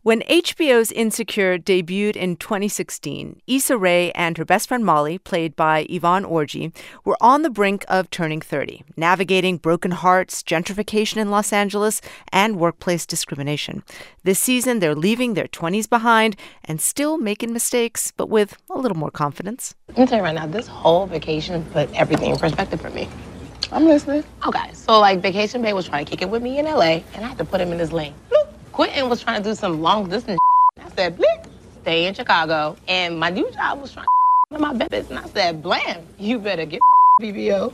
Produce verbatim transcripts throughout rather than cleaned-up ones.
When H B O's Insecure debuted in twenty sixteen, Issa Rae and her best friend Molly, played by Yvonne Orji, were on the brink of turning thirty, navigating broken hearts, gentrification in Los Angeles, and workplace discrimination. This season, they're leaving their twenties behind and still making mistakes, but with a little more confidence. Let me tell you right now, this whole vacation put everything in perspective for me. I'm listening. Okay, so like Vacation Babe was trying to kick it with me in L A, and I had to put him in his lane. Bloop. Quentin was trying to do some long distance. I said, bleep, stay in Chicago. And my new job was trying to my benefits, and I said, blam, you better get B B O.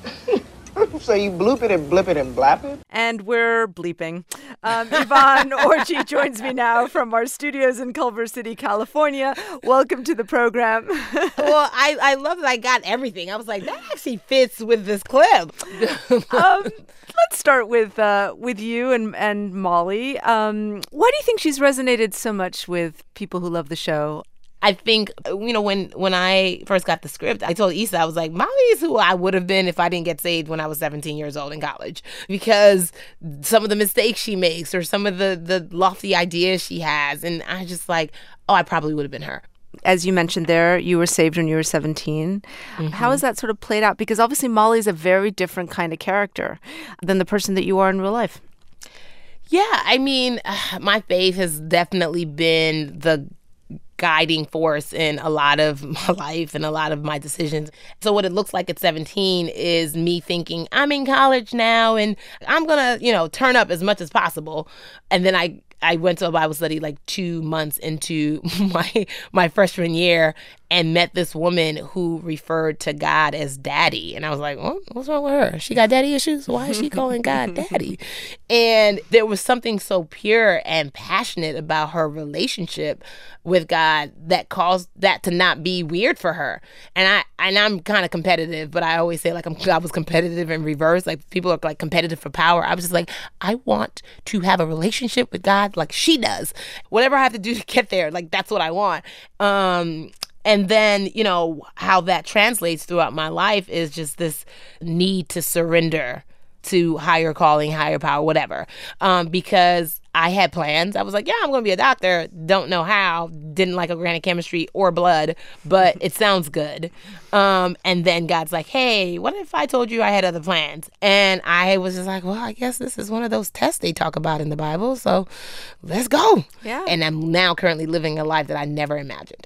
So you bloop it and blip it and blap it? And we're bleeping. Um, Yvonne Orji joins me now from our studios in Culver City, California. Welcome to the program. Well, I, I love that I got everything. I was like, that actually fits with this clip. um, let's start with uh, with you and, and Molly. Um, why do you think she's resonated so much with people who love the show? I think, you know, when, when I first got the script, I told Issa, I was like, Molly is who I would have been if I didn't get saved when I was seventeen years old in college. Because some of the mistakes she makes or some of the, the lofty ideas she has. And I just like, oh, I probably would have been her. As you mentioned there, you were saved when you were seventeen. Mm-hmm. How has that sort of played out? Because obviously Molly's a very different kind of character than the person that you are in real life. Yeah, I mean, my faith has definitely been the guiding force in a lot of my life and a lot of my decisions. So what it looks like at seventeen is me thinking, I'm in college now and I'm going to, you know, turn up as much as possible. And then I I went to a Bible study like two months into my my freshman year and met this woman who referred to God as daddy. And I was like, well, what's wrong with her? She got daddy issues? Why is she calling God daddy? And there was something so pure and passionate about her relationship with God that caused that to not be weird for her. And I and I'm kind of competitive, but I always say like I'm I was competitive in reverse. Like people are like competitive for power. I was just like, I want to have a relationship with God like she does. Whatever I have to do to get there, like that's what I want. Um And then, you know, how that translates throughout my life is just this need to surrender to higher calling, higher power, whatever. Um, because I had plans. I was like, yeah, I'm going to be a doctor. Don't know how. Didn't like organic chemistry or blood, but it sounds good. Um, and then God's like, hey, what if I told you I had other plans? And I was just like, well, I guess this is one of those tests they talk about in the Bible. So let's go. Yeah. And I'm now currently living a life that I never imagined.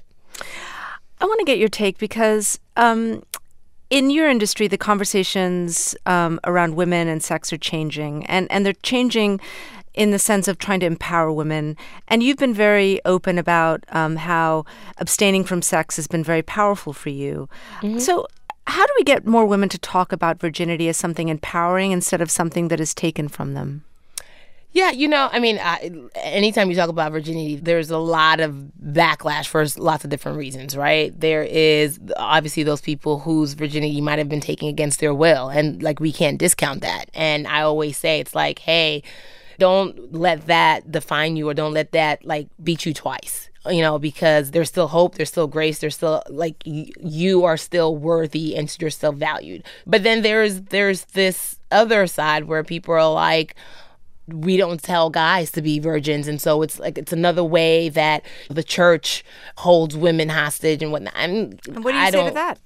I want to get your take because um, in your industry, the conversations um, around women and sex are changing, and, and they're changing in the sense of trying to empower women. And you've been very open about um, how abstaining from sex has been very powerful for you. Mm-hmm. So how do we get more women to talk about virginity as something empowering instead of something that is taken from them? Yeah, you know, I mean, I, anytime you talk about virginity, there's a lot of backlash for lots of different reasons, right? There is obviously those people whose virginity might have been taken against their will, and like we can't discount that. And I always say it's like, hey, don't let that define you, or don't let that like beat you twice. You know, because there's still hope, there's still grace, there's still like y- you are still worthy and you're still valued. But then there's there's this other side where people are like, we don't tell guys to be virgins. And so it's like, it's another way that the church holds women hostage and whatnot. And and what do you I say don't, to that?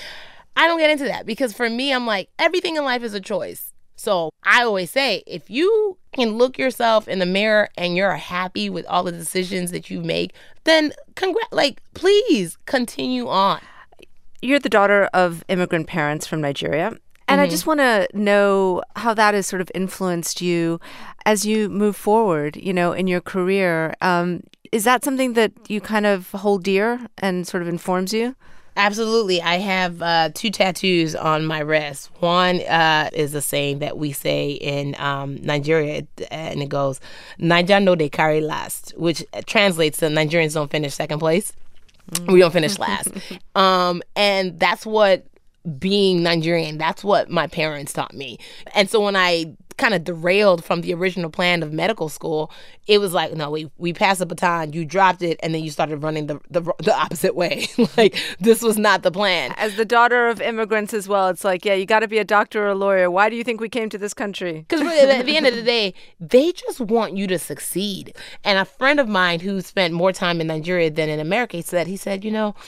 I don't get into that because for me, I'm like, everything in life is a choice. So I always say, if you can look yourself in the mirror and you're happy with all the decisions that you make, then congr- like, please continue on. You're the daughter of immigrant parents from Nigeria. And mm-hmm. I just want to know how that has sort of influenced you as you move forward, you know, in your career. Um, is that something that you kind of hold dear and sort of informs you? Absolutely. I have uh, two tattoos on my wrist. One uh, is a saying that we say in um, Nigeria, and it goes, Naija no dey carry last, which translates to Nigerians don't finish second place. Mm. We don't finish last. um, and that's what being Nigerian, that's what my parents taught me. And so when I kind of derailed from the original plan of medical school, it was like, no, we we passed the baton, you dropped it, and then you started running the the, the opposite way. Like, this was not the plan. As the daughter of immigrants as well, it's like, yeah, you got to be a doctor or a lawyer. Why do you think we came to this country? Because at the end of the day, they just want you to succeed. And a friend of mine who spent more time in Nigeria than in America said, he said, you know,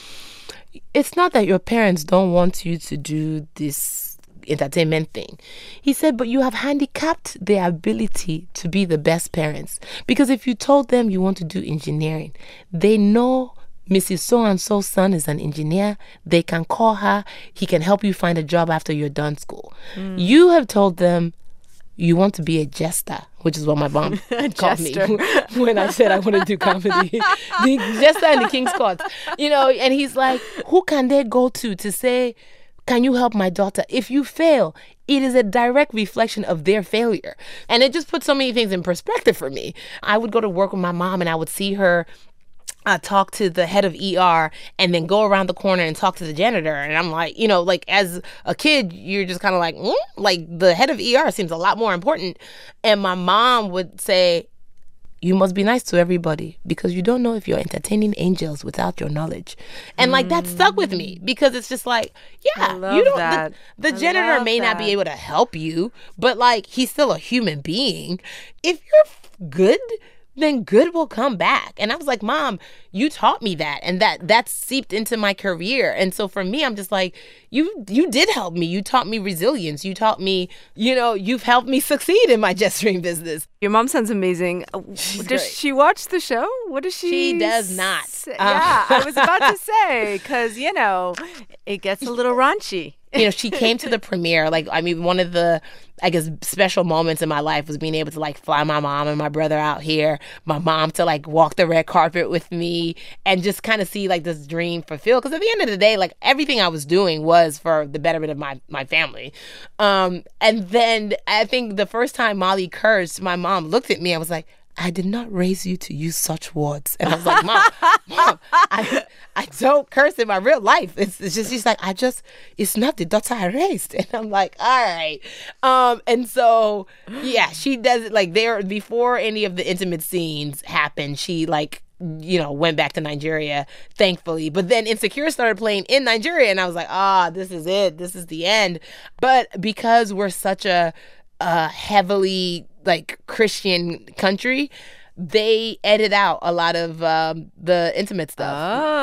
it's not that your parents don't want you to do this entertainment thing. He said, but you have handicapped their ability to be the best parents. Because if you told them you want to do engineering, they know Missus So-and-so's son is an engineer. They can call her. He can help you find a job after you're done school. Mm. You have told them you want to be a jester, which is what my mom called me when I said I want to do comedy. The jester in the King's Court. You know, and he's like, who can they go to to say, can you help my daughter? If you fail, it is a direct reflection of their failure. And it just puts so many things in perspective for me. I would go to work with my mom and I would see her uh, talk to the head of E R and then go around the corner and talk to the janitor. And I'm like, you know, like as a kid, you're just kind of like, mm? Like the head of E R seems a lot more important. And my mom would say, you must be nice to everybody because you don't know if you're entertaining angels without your knowledge. And like that stuck with me because it's just like, yeah, you don't, that. the, the I janitor may that. not be able to help you, but like he's still a human being. If you're good, then good will come back. And I was like, Mom, you taught me that. And that that seeped into my career. And so for me, I'm just like, you you did help me. You taught me resilience. You taught me, you know, you've helped me succeed in my gesturing business. Your mom sounds amazing. She's does great. she watch the show? What does she She does not. Say? Yeah, I was about to say, because, you know, it gets a little raunchy. You know, she came to the premiere. Like, I mean, one of the, I guess, special moments in my life was being able to, like, fly my mom and my brother out here. My mom to, like, walk the red carpet with me and just kind of see, like, this dream fulfilled. Because at the end of the day, like, everything I was doing was for the betterment of my, my family. Um, and then I think the first time Molly cursed, my mom looked at me and was like, I did not raise you to use such words. And I was like, Mom, Mom, I, I don't curse in my real life. It's, it's just, she's like, I just, it's not the daughter I raised. And I'm like, all right. Um, and so, yeah, she does it like there, before any of the intimate scenes happened, she like, you know, went back to Nigeria, thankfully. But then Insecure started playing in Nigeria. And I was like, ah, this is it. This is the end. But because we're such a, a heavily like Christian country, they edit out a lot of um, the intimate stuff.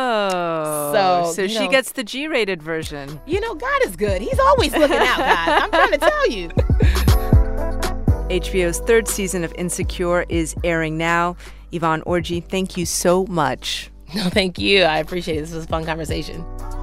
Oh. So, so she know, gets the G-rated version. You know, God is good. He's always looking out, guys. I'm trying to tell you. H B O's third season of Insecure is airing now. Yvonne Orji, thank you so much. No, thank you. I appreciate it. This was a fun conversation.